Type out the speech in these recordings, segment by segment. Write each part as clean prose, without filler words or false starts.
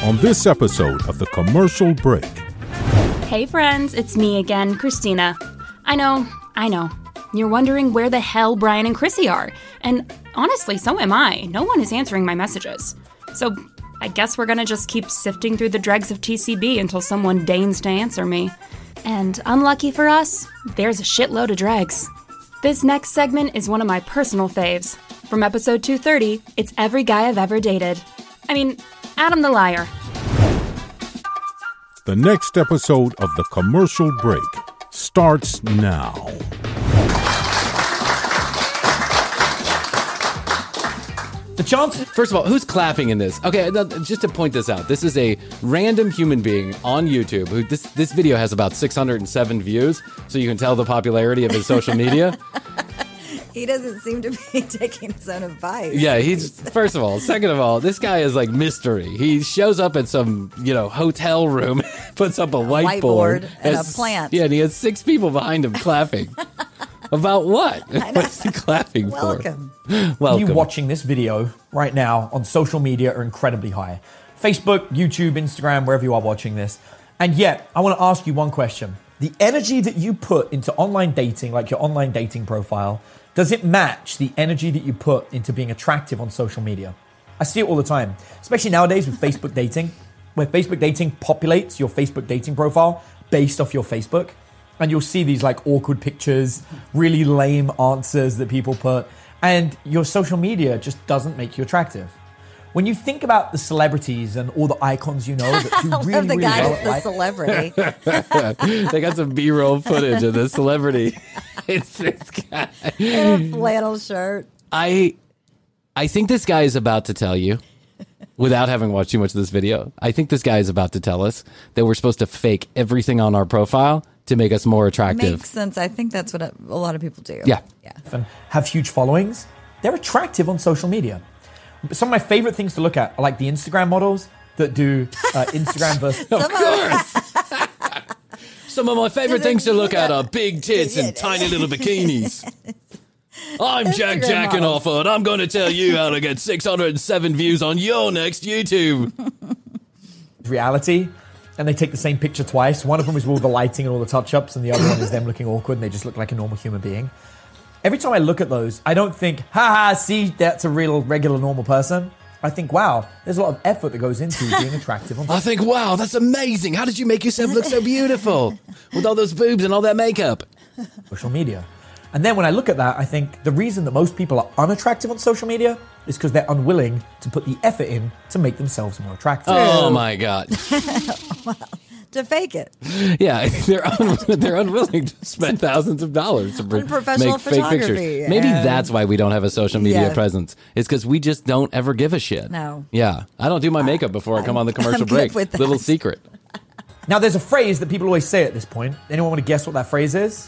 on this episode of The Commercial Break. Hey friends, it's me again, Christina. I know. You're wondering where the hell Brian and Chrissy are. And honestly, so am I. No one is answering my messages. So I guess we're gonna just keep sifting through the dregs of TCB until someone deigns to answer me. And unlucky for us, there's a shitload of dregs. This next segment is one of my personal faves. From episode 230, it's Every Guy I've Ever Dated. I mean, Adam the Liar. The next episode of The Commercial Break starts now. The chance. First of all, who's clapping in this? Okay, just to point this out, this is a random human being on YouTube. Who this video has about 607 views, so you can tell the popularity of his social media. He doesn't seem to be taking his own advice. Yeah, he's first of all. Second of all, this guy is like mystery. He shows up at some, hotel room, puts up a whiteboard and a plant. Yeah, and he has 6 people behind him clapping. About what? What's he clapping Welcome. for? Welcome. You watching this video right now on social media are incredibly high. Facebook, YouTube, Instagram, wherever you are watching this. And yet, I want to ask you one question. The energy that you put into online dating, like your online dating profile, does it match the energy that you put into being attractive on social media? I see it all the time, especially nowadays with Facebook dating, where Facebook dating populates your Facebook dating profile based off your Facebook. And you'll see these like awkward pictures, really lame answers that people put. And your social media just doesn't make you attractive. When you think about the celebrities and all the icons you know that do really, the really guy well is the celebrity. They got some B-roll footage of the celebrity. It's this guy. In a flannel shirt. I think this guy is about to tell you, without having watched too much of this video, I think this guy is about to tell us that we're supposed to fake everything on our profile to make us more attractive. Makes sense. I think that's what a lot of people do. Yeah. and have huge followings, they're attractive on social media. Some of my favorite things to look at are like the Instagram models that do Instagram versus... Of course. Some of my favorite things to look at are big tits and tiny little bikinis. I'm Jack Jackenoffer, and I'm going to tell you how to get 607 views on your next YouTube. reality, and they take the same picture twice. One of them is with all the lighting and all the touch-ups, and the other one is them looking awkward, and they just look like a normal human being. Every time I look at those, I don't think, haha, see, that's a real, regular, normal person. I think, wow, there's a lot of effort that goes into being attractive. I think, wow, that's amazing. How did you make yourself look so beautiful with all those boobs and all that makeup? Social media. And then when I look at that, I think the reason that most people are unattractive on social media is because they're unwilling to put the effort in to make themselves more attractive. Oh, my God. Well, to fake it. Yeah, they're unwilling to spend thousands of dollars to make professional fake pictures. photography, Maybe and- that's why we don't have a social media Yeah. presence. It's because we just don't ever give a shit. No. Yeah, I don't do my makeup before I come on the commercial I'm good break. with that. Little secret. Now, there's a phrase that people always say at this point. Anyone want to guess what that phrase is?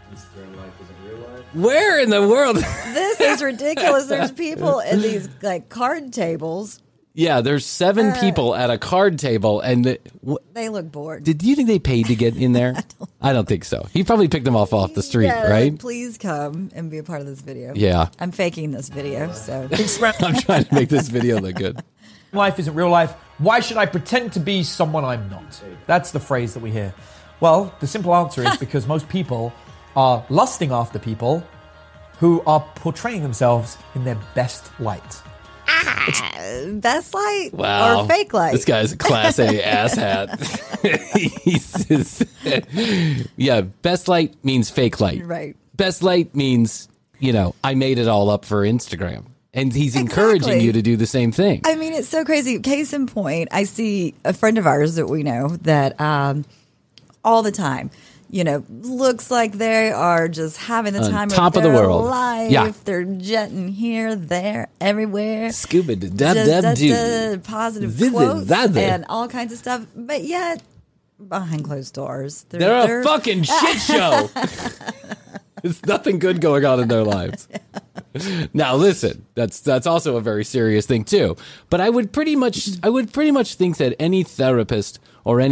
Where in the world? This is ridiculous. There's people in these like card tables. Yeah, there's 7 people at a card table, and They look bored. do you think they paid to get in there? I don't think so. He probably picked them off the street, Yeah, right? Please come and be a part of this video. Yeah. I'm faking this video, so I'm trying to make this video look good. Life isn't real life. Why should I pretend to be someone I'm not? That's the phrase that we hear. Well, the simple answer is because most people are lusting after people who are portraying themselves in their best light. best light Wow. or fake light. This guy's a class A asshat. He's just, yeah, best light means fake light. Right. Best light means, I made it all up for Instagram. And he's encouraging Exactly. you to do the same thing. I mean, it's so crazy. Case in point, I see a friend of ours that we know that all the time, looks like they are just having the time top of of the their world. life. Yeah. They're jetting here, there, everywhere. Scuba dub dub Just doo. positive Zizi quotes zazi. and all kinds of stuff. But yet, behind closed doors, They're a fucking shit show. There's nothing good going on in their lives. Now, listen, that's also a very serious thing too. But I would pretty much think that any therapist or any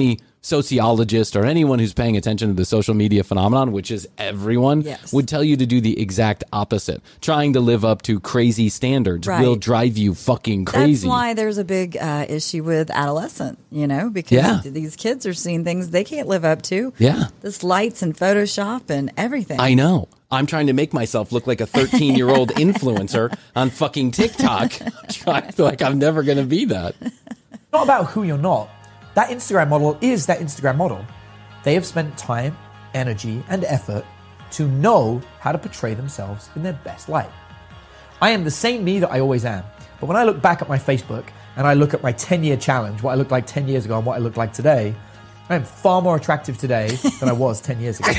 sociologist or anyone who's paying attention to the social media phenomenon, which is everyone, Yes. would tell you to do the exact opposite. Trying to live up to crazy standards Right. will drive you fucking crazy. That's why there's a big issue with adolescent, because Yeah. these kids are seeing things they can't live up to. Yeah. This lights and Photoshop and everything. I know. I'm trying to make myself look like a 13-year-old influencer on fucking TikTok. I feel like I'm never going to be that. Not about who you're not. That Instagram model is that Instagram model. They have spent time, energy, and effort to know how to portray themselves in their best light. I am the same me that I always am. But when I look back at my Facebook and I look at my 10-year challenge, what I looked like 10 years ago and what I look like today, I am far more attractive today than I was 10 years ago.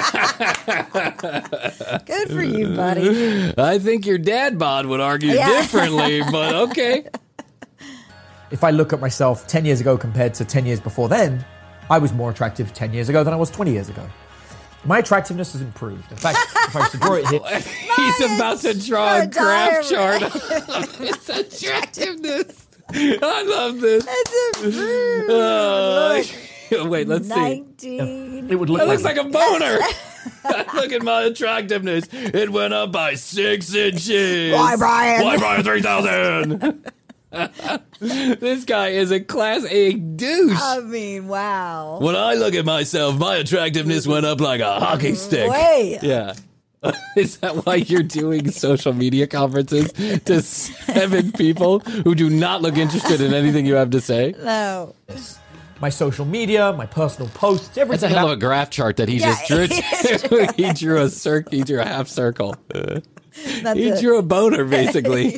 Good for you, buddy. I think your dad bod would argue differently, but okay. If I look at myself 10 years ago compared to 10 years before then, I was more attractive 10 years ago than I was 20 years ago. My attractiveness has improved. In fact, if I was to draw it here, He's about to draw a graph chart diagram. of its attractiveness. I love this. It's improved. Wait, let's see. 19. it would look That looks like a boner. Look Look at my attractiveness. It went up by 6 inches. Why, Brian? Why, Brian 3000? This guy is a class A douche. I mean, wow. When I look at myself, my attractiveness went up like a hockey stick. Way. Yeah. Is that why you're doing social media conferences to 7 people who do not look interested in anything you have to say? No. my social media, my personal posts, That's everything. a hell of a graph chart that he just drew. He drew a circle. He drew a half circle. That's He it. drew a boner, basically.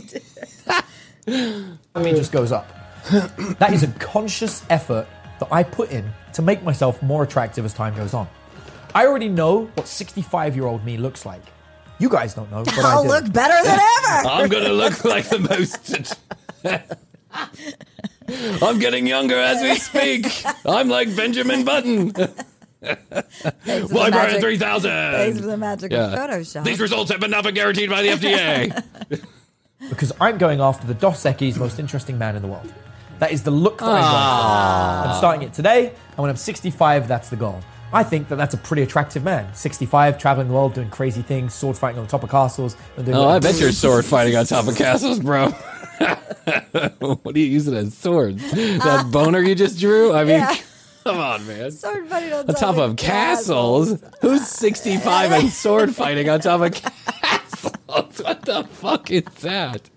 I mean, just goes up. That is a conscious effort that I put in to make myself more attractive as time goes on. I already know what 65-year-old me looks like. You guys don't know, but I'll I do. look better than ever. I'm going to look like the most... I'm getting younger as we speak. I'm like Benjamin Button. Why, Brian 3000? Thanks for the magic of Photoshop. These results have not been guaranteed by the FDA. Because I'm going after the Dos Equis most interesting man in the world. That is the look that I'm going for. I'm starting it today, and when I'm 65, that's the goal. I think that that's a pretty attractive man. 65, traveling the world, doing crazy things, sword fighting on the top of castles. And doing Oh, I bet you're sword fighting on top of castles, bro. What are you using as swords? That boner you just drew? I mean, Yeah. come on, man. Sword fighting On top of castles? Who's 65 and sword fighting on top of castles? What the fuck is that?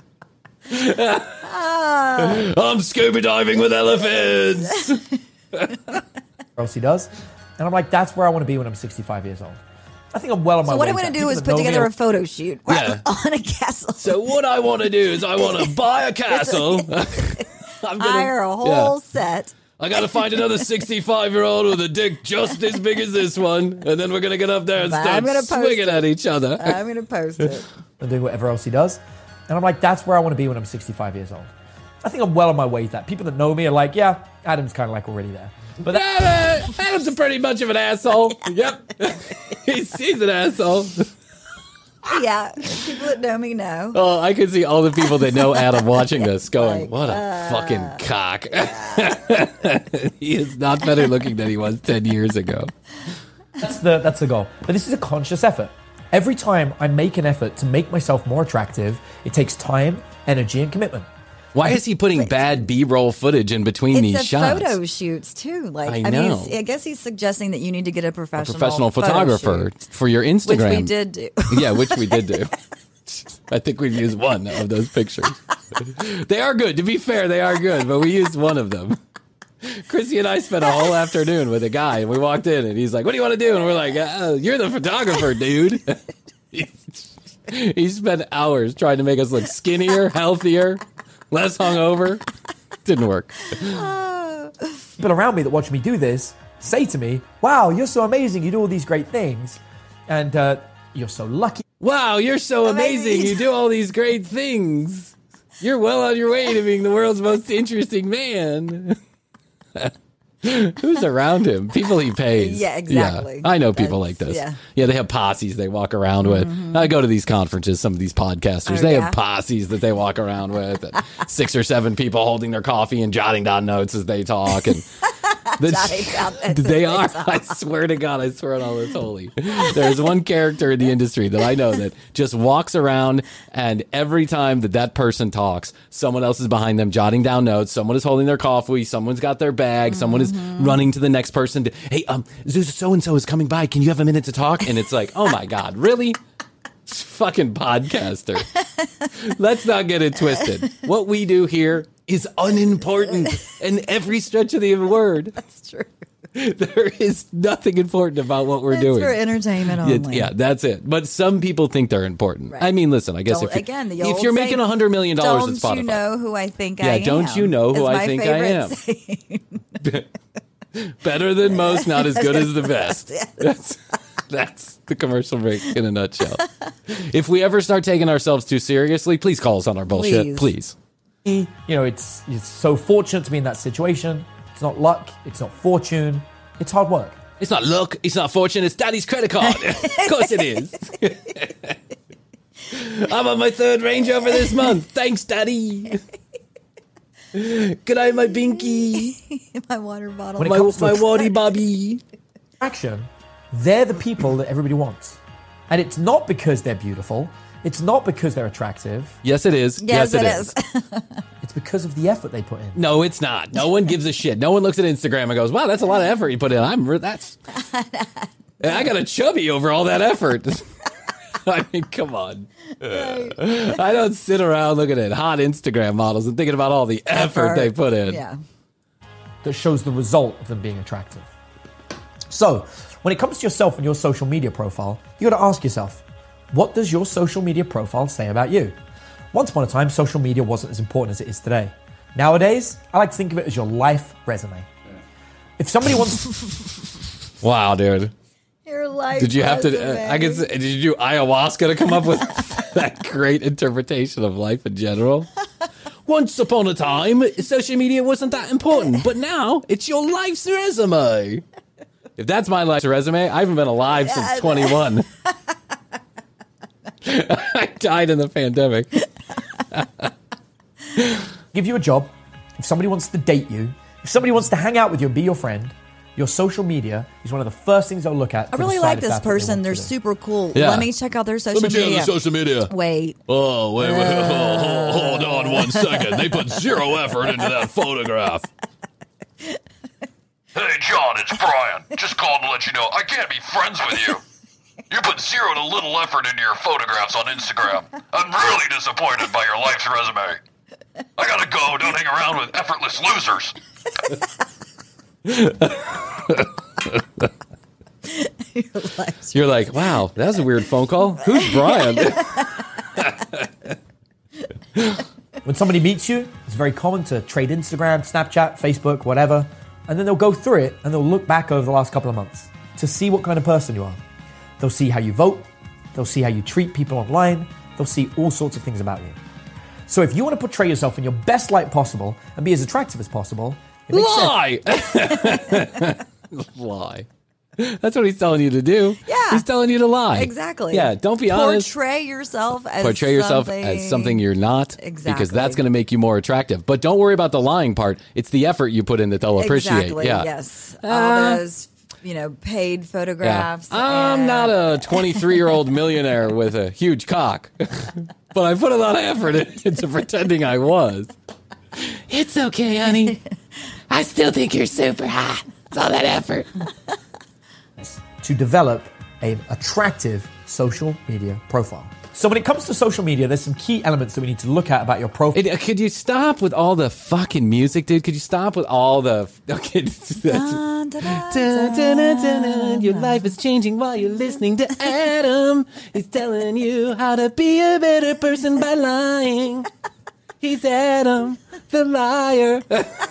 I'm scuba diving with elephants. else he does. And I'm like, that's where I want to be when I'm 65 years old. I think I'm well on my So way. what I'm to going that. to do People is that put know me together are- a photo shoot Yeah. on a castle. So what I want to do is I want to buy a castle. I'm gonna- Hire a whole set. I got to find another 65-year-old with a dick just as big as this one, and then we're going to get up there and I'm start gonna post swinging it. at each other. I'm going to post it. and doing whatever else he does. And I'm like, that's where I want to be when I'm 65 years old. I think I'm well on my way to that. People that know me are like, yeah, Adam's kind of like already there. But that, Adam's a pretty much of an asshole. Yep. he's an asshole. Yeah, people that know me know. Oh, I can see all the people that know Adam watching this going, Like, what a fucking cock. He is not better looking than he was 10 years ago. that's the goal. But this is a conscious effort. Every time I make an effort to make myself more attractive, it takes time, energy, and commitment. Why is he putting bad B-roll footage in between It's these the shots? photo shoots too. Like I mean, know. I guess he's suggesting that you need to get a professional photo photographer shoot, for your Instagram. which we did do. Yeah, which we did do. I think we've used one of those pictures. They are good. To be fair, they are good, but we used one of them. Chrissy and I spent a whole afternoon with a guy, and we walked in, and he's like, what do you want to do? And we're like, you're the photographer, dude. He spent hours trying to make us look skinnier, healthier, less hungover. Didn't work. People around me that watch me do this say to me, wow, you're so amazing. You do all these great things. And you're so lucky. Wow, you're so amazing. You do all these great things. You're well on your way to being the world's most interesting man. Who's around him? People he pays. Yeah, exactly. I know people like this. yeah. They have posses they walk around with. I go to these conferences, some of these podcasters, Oh, they yeah? have posses that they walk around with. And 6 or 7 people holding their coffee and jotting down notes as they talk. And jotting down at the They same are. time. I swear to God, I swear on all that's holy. There's one character in the industry that I know that just walks around, and every time that person talks, someone else is behind them jotting down notes. Someone is holding their coffee. Someone's got their bag. Someone is running to the next person. Hey, so-and-so is coming by. Can you have a minute to talk? And it's like, oh my God, really? Fucking podcaster. Let's not get it twisted. What we do here is unimportant in every stretch of the word. That's true. There is nothing important about what we're doing. It's for entertainment only. Yeah, that's it. But some people think they're important. Right. I mean, listen, I guess Don't- again, the old if you're making saying, $100 million at Spotify. Don't you know who I think I am? Yeah, don't you know who is I my think I favorite am? saying. Better than most, not as good as the best. Yes. That's the commercial break in a nutshell. If we ever start taking ourselves too seriously, please call us on our bullshit. Please. You know, it's so fortunate to be in that situation. It's not luck. It's not fortune. It's hard work. It's not luck. It's not fortune. It's Daddy's credit card. Of course it is. I'm on my third Range Rover this month. Thanks, Daddy. Good eye, my binky. My water bottle. When it My comes to waddy bobby. attraction, they're the people that everybody wants. And it's not because they're beautiful. It's not because they're attractive. Yes, it is. Yes, it is. It's because of the effort they put in. No, it's not. No one gives a shit. No one looks at Instagram and goes, "Wow, that's a lot of effort you put in." I got a chubby over all that effort. I mean, come on. I don't sit around looking at hot Instagram models and thinking about all the effort they put in. Yeah. That shows the result of them being attractive. So, when it comes to yourself and your social media profile, you got to ask yourself, what does your social media profile say about you? Once upon a time, social media wasn't as important as it is today. Nowadays, I like to think of it as your life resume. If somebody wants... Wow, dude. Your life. Did you have to? resume. I guess. Did you do ayahuasca to come up with that great interpretation of life in general? Once upon a time, social media wasn't that important, but now it's your life's resume. If that's my life's resume, I haven't been alive since 21. I died in the pandemic. Give you a job, if somebody wants to date you, if somebody wants to hang out with you and be your friend, your social media is one of the first things they'll look at. I really like this person. They're super cool. Yeah. Let me check out their social Let me check media. out the social media. Wait. Oh, wait. Hold on 1 second. They put zero effort into that photograph. Hey, John, it's Brian. Just called to let you know I can't be friends with you. You put zero to little effort into your photographs on Instagram. I'm really disappointed by your life's resume. I gotta go. Don't hang around with effortless losers. You're like, wow, that was a weird phone call. Who's Brian? When somebody meets you, it's very common to trade Instagram, Snapchat, Facebook, whatever, and then they'll go through it and they'll look back over the last couple of months to see what kind of person you are. They'll see how you vote, they'll see how you treat people online, they'll see all sorts of things about you. So if you want to portray yourself in your best light possible and be as attractive as possible, it makes sense. Lie. Lie. That's what he's telling you to do. Yeah. He's telling you to lie. Exactly. Yeah, don't be honest. Portray yourself as something you're not. Exactly. Because that's going to make you more attractive. But don't worry about the lying part. It's the effort you put in that they'll appreciate. Exactly. Yeah. Yes. All those, paid Yeah. photographs. I'm not a 23-year-old millionaire with a huge cock. But I put a lot of effort into pretending I was. It's okay, honey. I still think you're super hot. It's all that effort. to develop an attractive social media profile. So when it comes to social media, there's some key elements that we need to look at about your profile. Could you stop with all the fucking music, dude? Could you stop with all the... Okay, Dun, dun, dun, Dun, dun, dun, dun, dun. Your life is changing while you're listening to Adam. He's telling you how to be a better person by lying. He's Adam, the liar.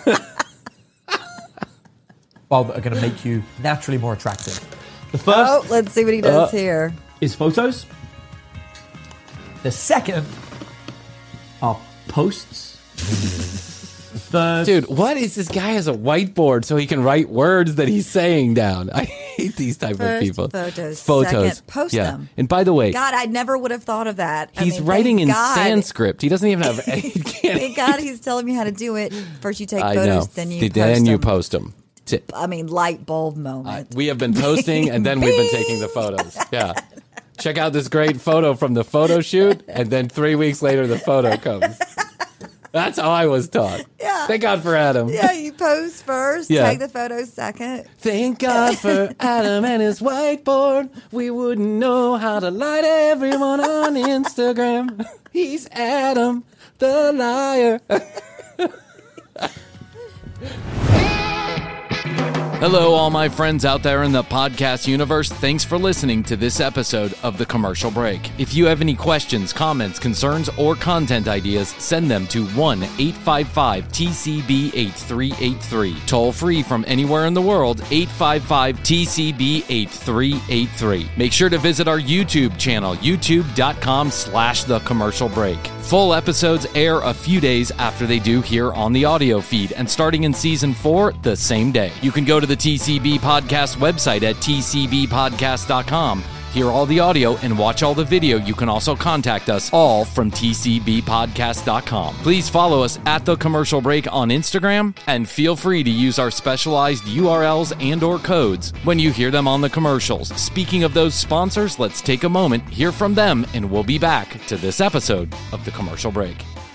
Well, that are going to make you naturally more attractive. The Oh, first let's see what he does here. is photos. The second are posts. The third, Dude, what is this guy has a whiteboard so he can write words that he's saying down? I hate these type of First, people. photos. Photos. Second, post yeah. them. And by the way, God, I never would have thought of that. I he's mean, writing thank in God. Sanskrit. He doesn't even have... He can't, Thank God he's telling me how to do it. First you take I photos, know. then you then post you them. post them. light bulb moment. We have been posting, and then we've been taking the photos. Yeah. Check out this great photo from the photo shoot, and then 3 weeks later, the photo comes. That's how I was taught. Yeah. Thank God for Adam. Yeah, you pose first, Yeah. take the photo second. Thank God for Adam and his whiteboard. We wouldn't know how to light everyone on Instagram. He's Adam, the liar. Hello, all my friends out there in the podcast universe. Thanks for listening to this episode of The Commercial Break. If you have any questions, comments, concerns, or content ideas, send them to 1-855-TCB-8383. Toll free from anywhere in the world, 855-TCB-8383. Make sure to visit our YouTube channel, youtube.com/The Commercial Break. Full episodes air a few days after they do here on the audio feed, and starting in season 4, the same day. You can go to the TCB Podcast website at tcbpodcast.com. Hear all the audio and watch all the video. You can also contact us all from tcbpodcast.com. Please follow us at The Commercial Break on Instagram, and feel free to use our specialized URLs and or codes when you hear them on the commercials. Speaking of those sponsors, let's take a moment, hear from them, and we'll be back to this episode of The Commercial Break.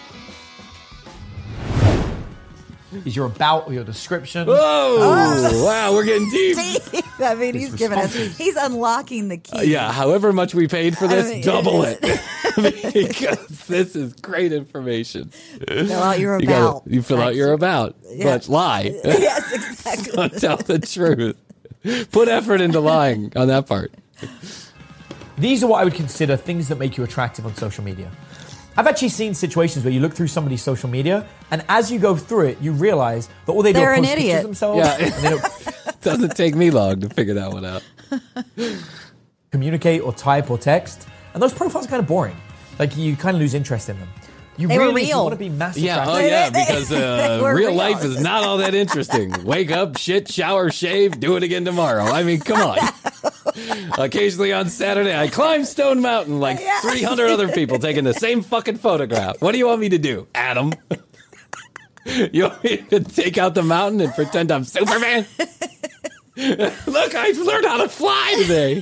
Is your about or your description? Oh, wow, we're getting deep. I mean, he's he's unlocking the key. Yeah, however much we paid for this, double it. Because this is great information. Fill out your about. You fill out your about, but lie. Yes, exactly. Don't tell the truth. Put effort into lying on that part. These are what I would consider things that make you attractive on social media. I've actually seen situations where you look through somebody's social media, and as you go through it, you realize that all they do is post pictures of themselves. Yeah, and they don't it doesn't take me long to figure that one out. communicate or type or text, and those profiles are kind of boring. Like, you kind of lose interest in them. You They were really real. want to be massive. Yeah, attractive. because They were real real. life is not all that interesting. Wake up, shit, shower, shave, do it again tomorrow. I mean, come on. Occasionally on Saturday, I climb Stone Mountain like 300 other people taking the same fucking photograph. What do you want me to do, Adam? You want me to take out the mountain and pretend I'm Superman? Look, I've learned how to fly today.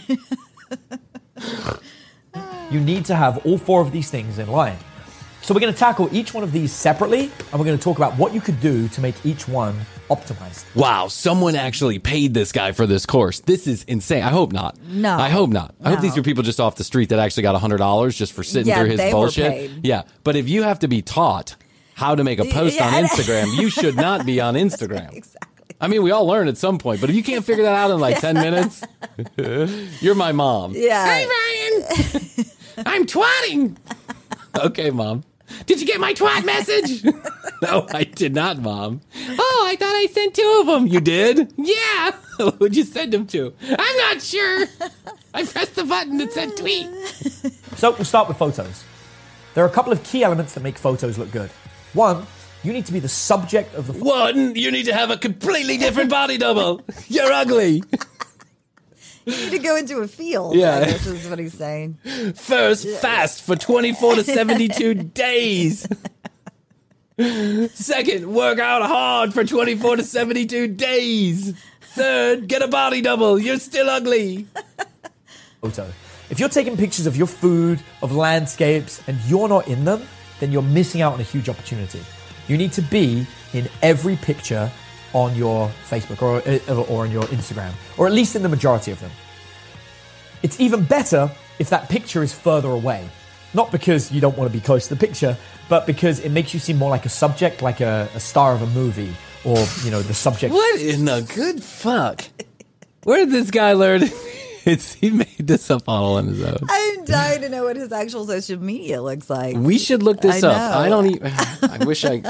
You need to have all 4 of these things in line. So we're going to tackle each one of these separately, and we're going to talk about what you could do to make each one optimized. Wow, someone actually paid this guy for this course. This is insane. I hope not. No. I hope not. I hope No. these are people just off the street that actually got $100 just for sitting Yeah, through his they were bullshit. paid. Yeah, but if you have to be taught how to make a post on Instagram, you should not be on Instagram. Exactly. I mean, we all learn at some point, but if you can't figure that out in like 10 minutes, you're my mom. Yeah. Hey, Ryan. I'm twatting. Okay, Mom. Did you get my twat message? No, I did not, Mom. Oh, I thought I sent 2 of them. You did? Yeah. Who'd you send them to? I'm not sure. I pressed the button that said tweet. So we'll start with photos. There are a couple of key elements that make photos look good. One, you need to be the subject of the photo. 1, you need to have a completely different body double. You're ugly. You need to go into a field. Yeah. I guess is what he's saying. First, fast for 24 to 72 days. Second, work out hard for 24 to 72 days. Third, get a body double. You're still ugly. Photo. If you're taking pictures of your food, of landscapes, and you're not in them, then you're missing out on a huge opportunity. You need to be in every picture on your Facebook or on your Instagram, or at least in the majority of them. It's even better if that picture is further away. Not because you don't want to be close to the picture, but because it makes you seem more like a subject, like a star of a movie, or, you know, the subject. What in the good fuck? Where did this guy learn? He made this up all on his own. I'm dying to know what his actual social media looks like. We should look this I up. know. I don't even. I wish I.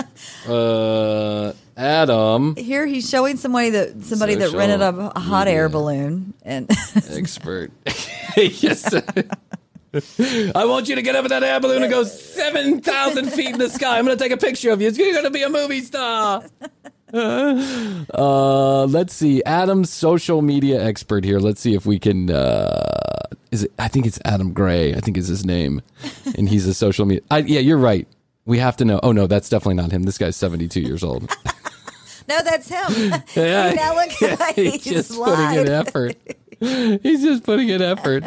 Adam Here he's showing somebody that Social rented a hot air media. balloon and expert. Yes. I want you to get up in that air balloon and go 7,000 feet in the sky. I'm going to take a picture of you. You're going to be a movie star. Let's see. Adam's social media expert here. Let's see if we can. Is it? I think it's Adam Gray. I think is his name, and he's a social media. Yeah, you're right. We have to know. Oh no, that's definitely not him. This guy's 72 years old. No, that's him. Yeah. See, now look at how He's just putting lied. in effort. He's just putting in effort.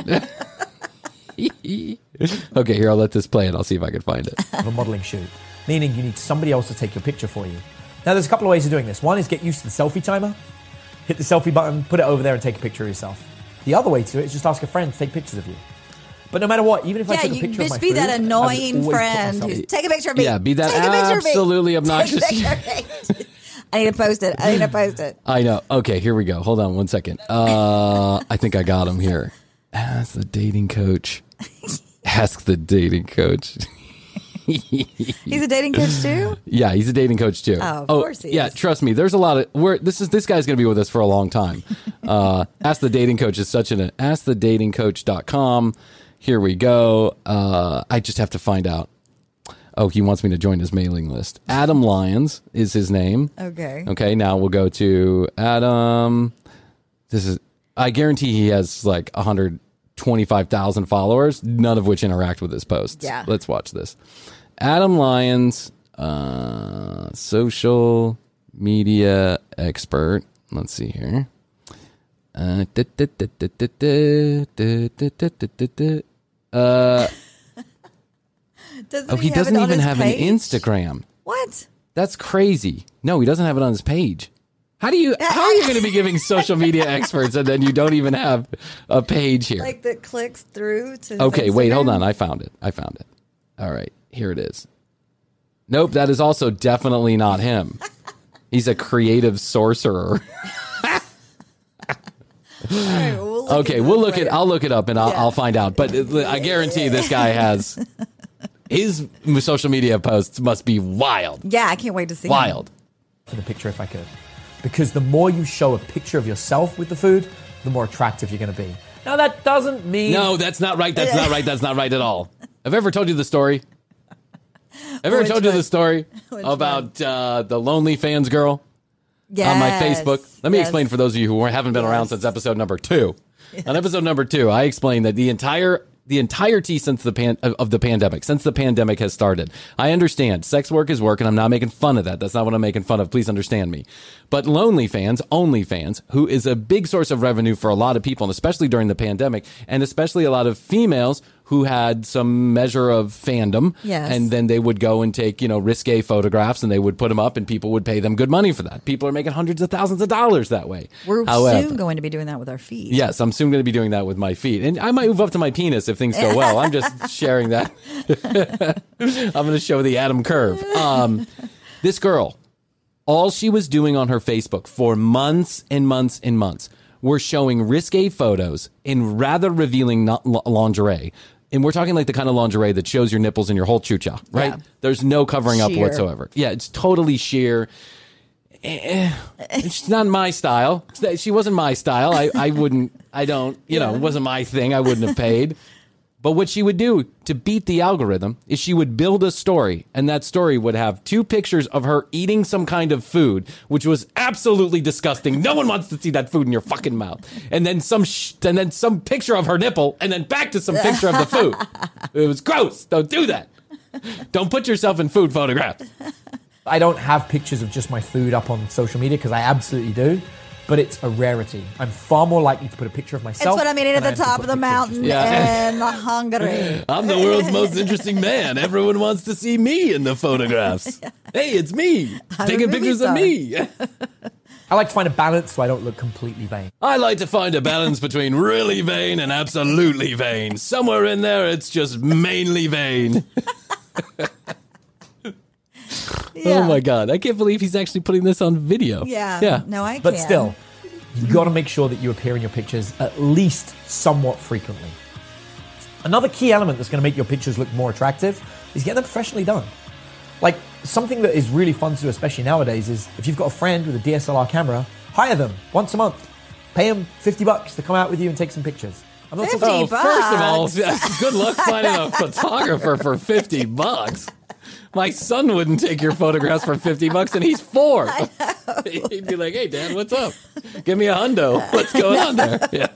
Okay, here, I'll let this play and I'll see if I can find it. Of a modeling shoot, meaning you need somebody else to take your picture for you. Now, there's a couple of ways of doing this. One is get used to the selfie timer. Hit the selfie button, put it over there and take a picture of yourself. The other way to do it is just ask a friend to take pictures of you. But no matter what, even if I took a picture of my just be food, that I would annoying always put friend myself- who's take a picture of me. Yeah, be that Take a picture of me. absolutely obnoxious. Take a picture of me. I need to post it. I know. Okay, here we go. Hold on 1 second. I think I got him here. Ask the dating coach. Ask the dating coach. He's a dating coach too? Yeah, he's a dating coach too. Oh, of course he yeah, is. trust me. There's a lot of this guy's going to be with us for a long time. Ask the Dating Coach is such an askthedatingcoach.com. Here we go. I just have to find out. Oh, he wants me to join his mailing list. Adam Lyons is his name. Okay. Okay, now we'll go to Adam. I guarantee he has like 125,000 followers, none of which interact with his posts. Yeah. Let's watch this. Adam Lyons, social media expert. Let's see here. He doesn't even have an Instagram. What? That's crazy. No, he doesn't have it on his page. How are you going to be giving social media experts and then you don't even have a page here? Like that clicks through to his Okay, wait, hold Instagram? on. I found it. All right, here it is. Nope, that is also definitely not him. He's a creative sorcerer. All right, we'll look at this later. I'll look it up and I'll find out. But I guarantee this guy has his social media posts must be wild. Yeah, I can't wait to see Wild. For the picture if I could. Because the more you show a picture of yourself with the food, the more attractive you're going to be. Now, that doesn't mean... No, that's not right. That's not right. That's not right at all. Have I ever told you the story? Have I ever told you the story about the Lonely Fans girl on my Facebook? Let me explain for those of you who haven't been around since episode number 2. On episode number 2, I explained that the entirety since the pandemic, since the pandemic has started. I understand sex work is work, and I'm not making fun of that. That's not what I'm making fun of. Please understand me. But OnlyFans, who is a big source of revenue for a lot of people, and especially during the pandemic, and especially a lot of females who had some measure of fandom. Yes. And then they would go and take, risque photographs and they would put them up and people would pay them good money for that. People are making hundreds of thousands of dollars that way. We're However, soon going to be doing that with our feet. Yes, I'm soon going to be doing that with my feet. And I might move up to my penis if things go well. I'm just sharing that. I'm going to show the Adam curve. This girl, all she was doing on her Facebook for months and months and months were showing risque photos in rather revealing lingerie. And we're talking like the kind of lingerie that shows your nipples and your whole chucha, right? Yeah. There's no covering up Sheer. whatsoever. Yeah, it's totally sheer. It's not my style. She wasn't my style. It wasn't my thing. I wouldn't have paid. But what she would do to beat the algorithm is she would build a story, and that story would have 2 pictures of her eating some kind of food, which was absolutely disgusting. No one wants to see that food in your fucking mouth. And then some picture of her nipple, and then back to some picture of the food. It was gross. Don't do that. Don't put yourself in food photographs. I don't have pictures of just my food up on social media because I absolutely do, but it's a rarity. I'm far more likely to put a picture of That's myself. what I mean at than the top to of put the pictures of mountain just- and the Hungary. I'm the world's most interesting man. Everyone wants to see me in the photographs. Hey, it's me. I'm Taking a movie pictures of star. me. I like to find a balance so I don't look completely vain. I like to find a balance between really vain and absolutely vain. Somewhere in there, it's just mainly vain. Yeah. Oh my God. I can't believe he's actually putting this on video. Yeah. No, I can't. But still, you got to make sure that you appear in your pictures at least somewhat frequently. Another key element that's going to make your pictures look more attractive is get them professionally done. Like, something that is really fun to do, especially nowadays, is if you've got a friend with a DSLR camera, hire them once a month. Pay them $50 to come out with you and take some pictures. I'm not talking 50 Oh, first of all, bucks. good luck finding a photographer for $50. My son wouldn't take your photographs for $50, and he's 4. He'd be like, "Hey, Dad, what's up? Give me a hundo. What's going on there?" Yeah.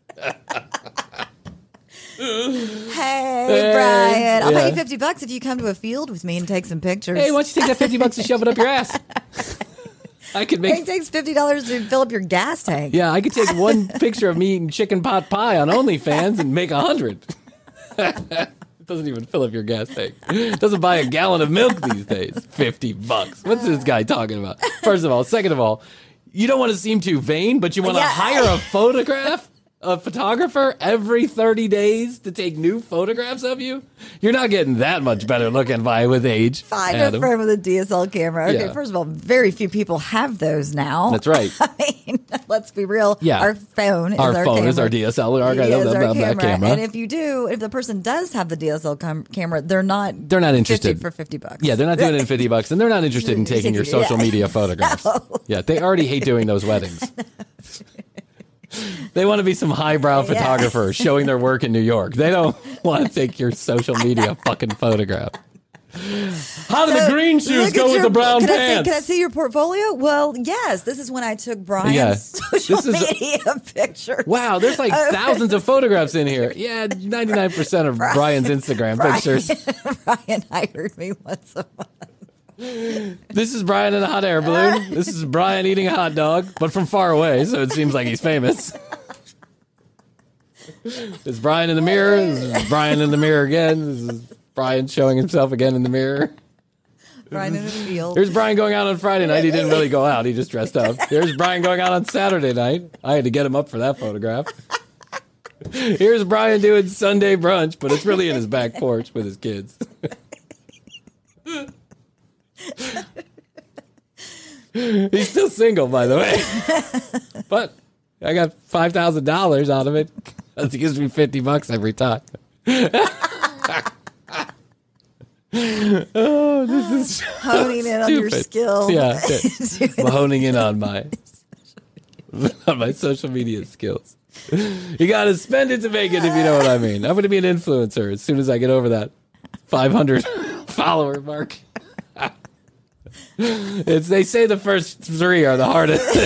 Hey, Brian, I'll yeah. pay you $50 if you come to a field with me and take some pictures. Hey, why don't you take that $50 and shove it up your ass? I could It make. takes $50 to fill up your gas tank. Yeah, I could take one picture of me eating chicken pot pie on OnlyFans and make 100. It doesn't even fill up your gas tank. It doesn't buy a gallon of milk these days. $50. What's this guy talking about? First of all, second of all, you don't want to seem too vain, but you want to hire a photographer every 30 days to take new photographs of you? You're not getting that much better looking with age. Find Adam. a friend with a DSL camera. Okay, Yeah. first of all, very few people have those now. That's right. I mean, let's be real. Yeah. Our phone is our phone is camera. our DSLR. It is our That camera. And if the person does have the DSL camera, they're not interested 50 for $50. Yeah, they're not doing it in $50, and they're not interested in taking your social media photographs. No. Yeah, they already hate doing those weddings. They want to be some highbrow photographers showing their work in New York. They don't want to take your social media fucking photograph. How do the green shoes go with the brown pants? Can I see your portfolio? Well, yes. This is when I took Brian's social media picture. Wow, there's like thousands of photographs in here. Yeah, 99% of Brian's Instagram pictures. Brian hired me once a month. This is Brian in a hot air balloon. This is Brian eating a hot dog, but from far away, so it seems like he's famous. This is Brian in the mirror. This is Brian in the mirror again. This is Brian showing himself again in the mirror. Brian in the field. Here's Brian going out on Friday night. He didn't really go out. He just dressed up. Here's Brian going out on Saturday night. I had to get him up for that photograph. Here's Brian doing Sunday brunch, but it's really in his back porch with his kids. He's still single, by the way. But I got $5,000 out of it. Because he gives me $50 every time. Oh, this is honing in on your stupid. skill. Yeah, I'm honing in on my social media skills. You got to spend it to make it, if you know what I mean. I'm going to be an influencer as soon as I get over that 500 follower mark. They say the first 3 are the hardest.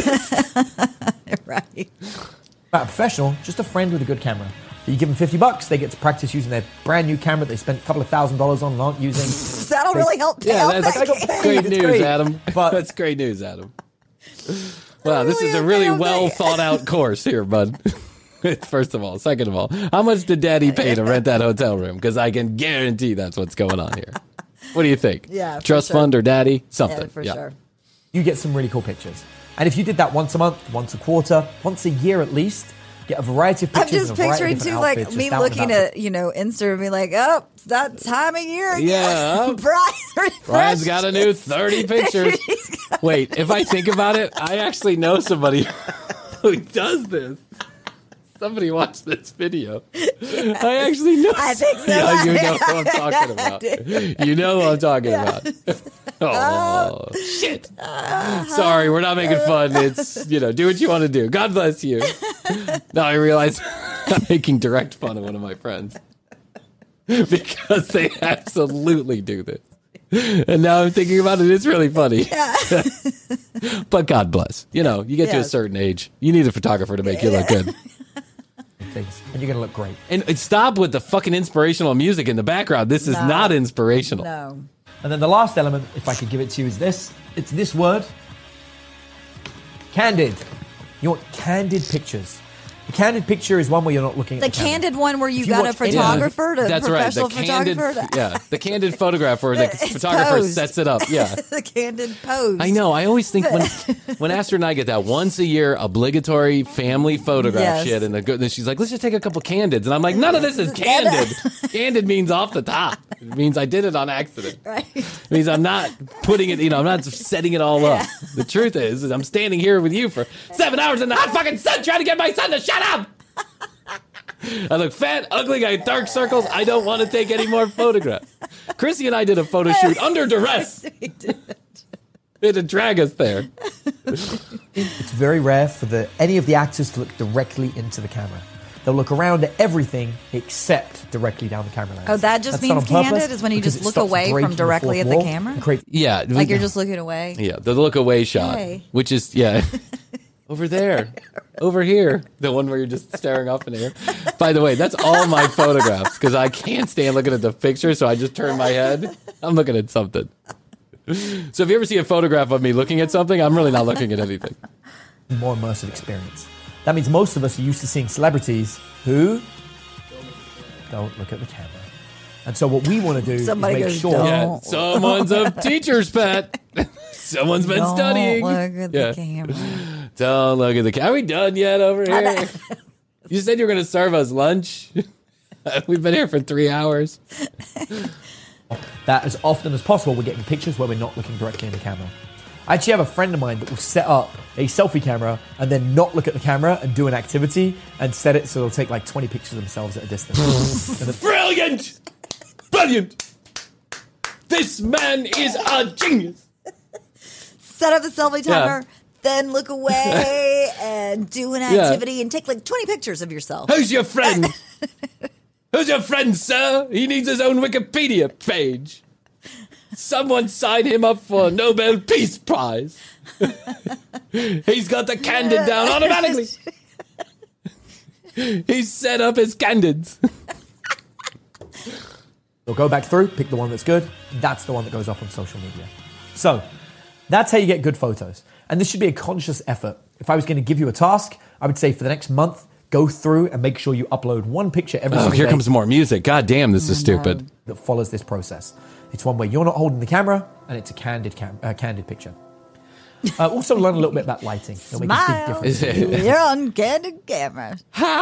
Right. Not a professional, just a friend with a good camera. You give them $50, they get to practice using their brand new camera they spent a couple of $1,000s on and aren't using. That'll really help. Yeah, that's I got paid. great It's news, great. Adam. But- That's great news, Adam. Wow, this is a really well thought out course here, bud. First of all. Second of all, how much did Daddy pay to rent that hotel room? Because I can guarantee that's what's going on here. What do you think? Yeah, for Trust sure. fund or Daddy? Something. Yeah, for sure. You get some really cool pictures. And if you did that once a month, once a quarter, once a year at least, get a variety of I'm pictures. just and a variety picturing of too, different like outfits, me just out and looking about. at Insta and be like, oh, it's that time of year again. Yeah. Brian's got a new 30 pictures. Wait, if I think about it, I actually know somebody who does this. Somebody watched this video. I actually know. I think so. Yeah, you know who I'm talking about. You know who I'm talking about. Oh, shit. Sorry, we're not making fun. It's, do what you want to do. God bless you. Now I realize I'm making direct fun of one of my friends. Because they absolutely do this. And now I'm thinking about it, it's really funny. Yeah. But God bless. You get to a certain age, you need a photographer to make you look good. Things, and you're going to look great. And stop with the fucking inspirational music in the background. This is not inspirational. No. And then the last element, if I could give it to you, is this. It's this word. Candid. You want candid pictures. The candid picture is one where you're not looking at The the camera. candid one where you If you got a watch any- photographer, to That's right. professional The candid, photographer. the candid photograph where the It's photographer posed. sets it up. Yeah. The candid pose. I know. I always think when Astrid and I get that once a year obligatory family photograph Yes. shit, and then she's like, "Let's just take a couple candids," and I'm like, "None of this is candid. Candid means off the top. It means I did it on accident. Right. It means I'm not putting it. I'm not setting it all up. The truth is I'm standing here with you for 7 hours in the hot fucking sun trying to get my son to shut up." I look fat, ugly, I have dark circles. I don't want to take any more photographs. Chrissy and I did a photo shoot under duress. We did. They had to drag us there. It's very rare for any of the actors to look directly into the camera. They'll look around at everything except directly down the camera lens. Oh, that just That's done means on purpose candid is when you because just it look stops away breaking from the directly fourth at the wall camera? and create- Yeah. Like you're just looking away. Yeah, the look away shot, Hey. which is, over there, over here, the one where you're just staring up in the air. By the way, that's all my photographs because I can't stand looking at the picture, so I just turn my head. I'm looking at something. So if you ever see a photograph of me looking at something, I'm really not looking at anything. More immersive experience. That means most of us are used to seeing celebrities who don't look at the camera. And so what we want to do Somebody is make goes, sure... "Don't." Yeah, someone's a teacher's pet. Someone's been Don't studying. look at the Yeah. camera. Don't look at the camera. Are we done yet over here? You said you were going to serve us lunch. We've been here for 3 hours. that as often as possible we're getting pictures where we're not looking directly in the camera. I actually have a friend of mine that will set up a selfie camera and then not look at the camera and do an activity and set it so they'll take like 20 pictures of themselves at a distance. Brilliant! Brilliant! This man is a genius. Set up the selfie timer, then look away and do an activity and take like 20 pictures of yourself. Who's your friend? Who's your friend, sir? He needs his own Wikipedia page. Someone sign him up for a Nobel Peace Prize. He's got the candid down automatically. He's set up his candids. They'll go back through, pick the one that's good. That's the one that goes up on social media. So that's how you get good photos. And this should be a conscious effort. If I was going to give you a task, I would say for the next month, go through and make sure you upload one picture every single day. Here comes more music. God damn, this is stupid. That follows this process. It's one where you're not holding the camera and it's a candid picture. Also learn a little bit about lighting. It'll make a big difference. You're on candid camera.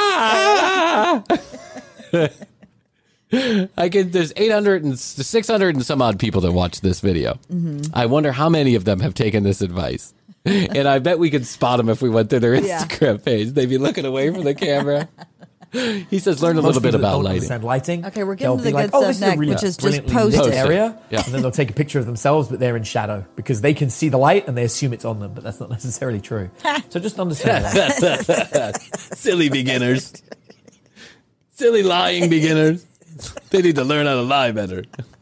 There's 800 and 600 and some odd people that watch this video. Mm-hmm. I wonder how many of them have taken this advice. And I bet we could spot them if we went through their Instagram page. They'd be looking away from the camera. He says, learn a little bit about lighting. Okay, we're getting to the like, good stuff next, which is just post it. Area. Yeah. And then they'll take a picture of themselves, but they're in shadow because they can see the light and they assume it's on them, but that's not necessarily true. So just understand that. Silly beginners. Silly lying beginners. They need to learn how to lie better.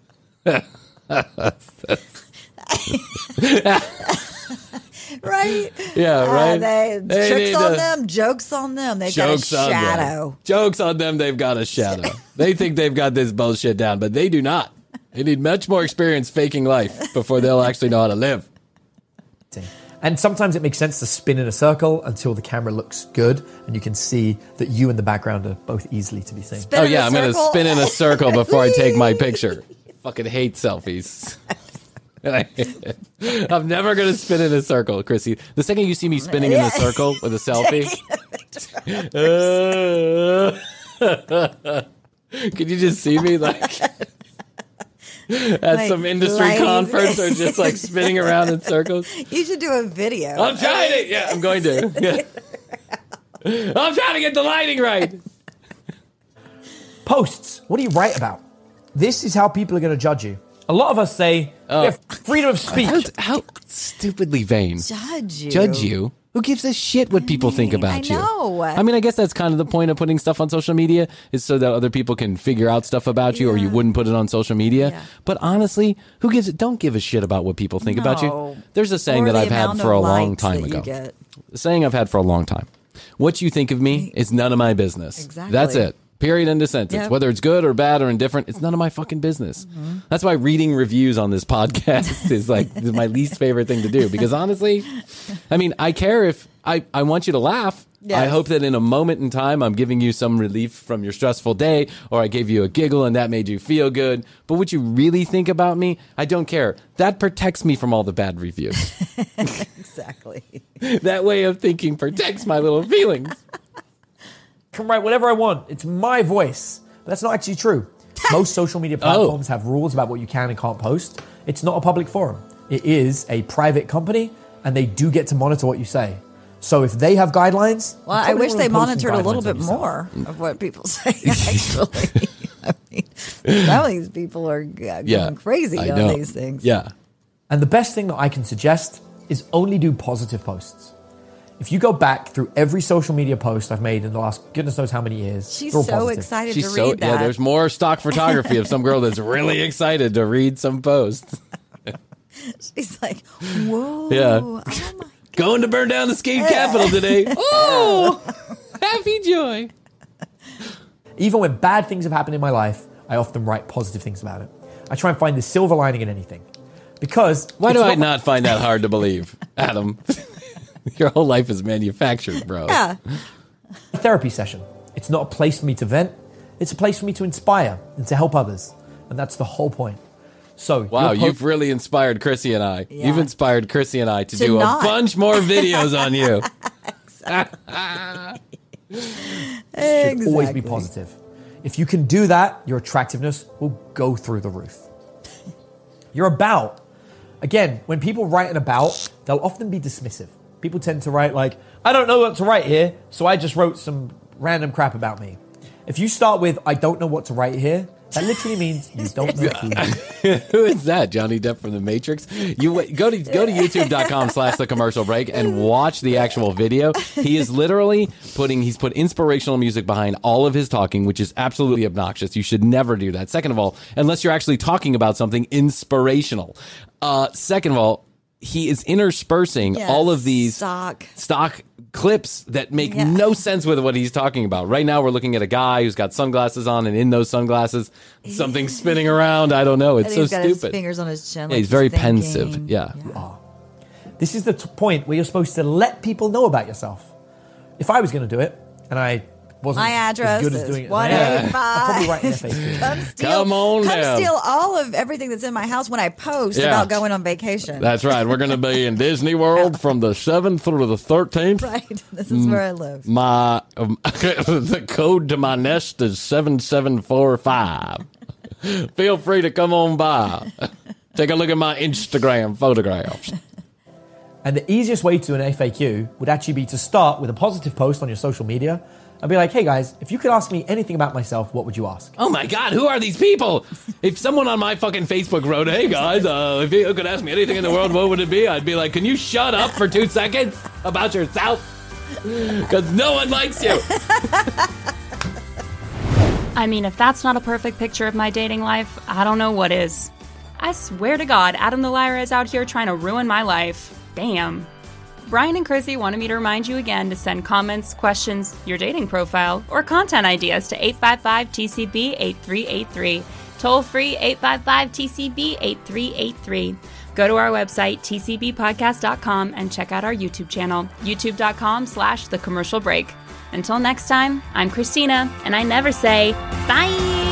Right? Yeah, right. Tricks on them, jokes on them. They've got a shadow. Jokes on them, they've got a shadow. They think they've got this bullshit down, but they do not. They need much more experience faking life before they'll actually know how to live. And sometimes it makes sense to spin in a circle until the camera looks good and you can see that you and the background are both easily to be seen. I'm going to spin in a circle before I take my picture. Fucking hate selfies. I'm never going to spin in a circle, Chrissy. The second you see me spinning in a circle with a selfie. Could you just see me like at some industry conference or just like spinning around in circles? You should do a video. I'm trying to. Yeah, I'm going to. Yeah. I'm trying to get the lighting right. Posts. What do you write about? This is how people are going to judge you. A lot of us say we have freedom of speech. How stupidly vain. Judge you? Who gives a shit what people think about you? I know. I mean, I guess that's kind of the point of putting stuff on social media is so that other people can figure out stuff about you or you wouldn't put it on social media. Yeah. But honestly, who gives it? Don't give a shit about what people think about you. There's a saying that I've had for a long time ago. A saying I've had for a long time. What you think of me is none of my business. Exactly. That's it. Period. End of sentence. Yep. Whether it's good or bad or indifferent, it's none of my fucking business. Mm-hmm. That's why reading reviews on this podcast is like my least favorite thing to do. Because honestly, I mean, I care if I want you to laugh. Yes. I hope that in a moment in time, I'm giving you some relief from your stressful day, or I gave you a giggle and that made you feel good. But what you really think about me, I don't care. That protects me from all the bad reviews. Exactly. That way of thinking protects my little feelings. Can write whatever I want. It's my voice. But that's not actually true. Most social media platforms have rules about what you can and can't post. It's not a public forum. It is a private company, and they do get to monitor what you say. So if they have guidelines... Well, I wish they monitored a little bit more of what people say, actually. I mean, some of these people are going crazy on these things. Yeah. And the best thing that I can suggest is only do positive posts. If you go back through every social media post I've made in the last goodness knows how many years, she's so positive. Excited to read that. Yeah, there's more stock photography of some girl that's really excited to read some posts. She's like, whoa. Yeah. Oh my God. Going to burn down the skate capital today. Oh, happy joy. Even when bad things have happened in my life, I often write positive things about it. I try and find the silver lining in anything. Because Why it's do I not find that hard to believe, Adam? Your whole life is manufactured, bro. Yeah. a therapy session. It's not a place for me to vent. It's a place for me to inspire and to help others. And that's the whole point. So, wow, you've really inspired Chrissy and I. Yeah. You've inspired Chrissy and I to do not. a bunch more videos on you. should always be positive. If you can do that, your attractiveness will go through the roof. Your about. Again, when people write an about, they'll often be dismissive. People tend to write like, I don't know what to write here, so I just wrote some random crap about me. If you start with, I don't know what to write here, that literally means you don't know who you are. Who is that? Johnny Depp from The Matrix? Go to youtube.com/The Commercial Break and watch the actual video. He is literally he's put inspirational music behind all of his talking, which is absolutely obnoxious. You should never do that. Second of all, unless you're actually talking about something inspirational. Second of all, he is interspersing all of these stock clips that make no sense with what he's talking about. Right now, we're looking at a guy who's got sunglasses on, and in those sunglasses, something's spinning around. I don't know. It's so he's got stupid. His fingers on his chin. Yeah, he's very pensive. Yeah. This is the point where you're supposed to let people know about yourself. If I was going to do it, and I wasn't My address as good as is doing it, 185. I'd probably write in their face. Come on now. steal all of everything that's in my house when I post about going on vacation. That's right. We're going to be in Disney World from the 7th through the 13th. Right. This is where I live. My the code to my nest is 7745. Feel free to come on by. Take a look at my Instagram photographs. And the easiest way to do an FAQ would actually be to start with a positive post on your social media and be like, hey guys, if you could ask me anything about myself, what would you ask? Oh my God, who are these people? If someone on my fucking Facebook wrote, hey guys, if you could ask me anything in the world, what would it be? I'd be like, can you shut up for 2 seconds about yourself? Because no one likes you. I mean, if that's not a perfect picture of my dating life, I don't know what is. I swear to God, Adam the Liar is out here trying to ruin my life. Damn. Brian and Chrissy wanted me to remind you again to send comments, questions, your dating profile, or content ideas to 855-TCB-8383. Toll free 855-TCB-8383. Go to our website, tcbpodcast.com, and check out our YouTube channel, youtube.com/The Commercial Break. Until next time, I'm Christina, and I never say bye.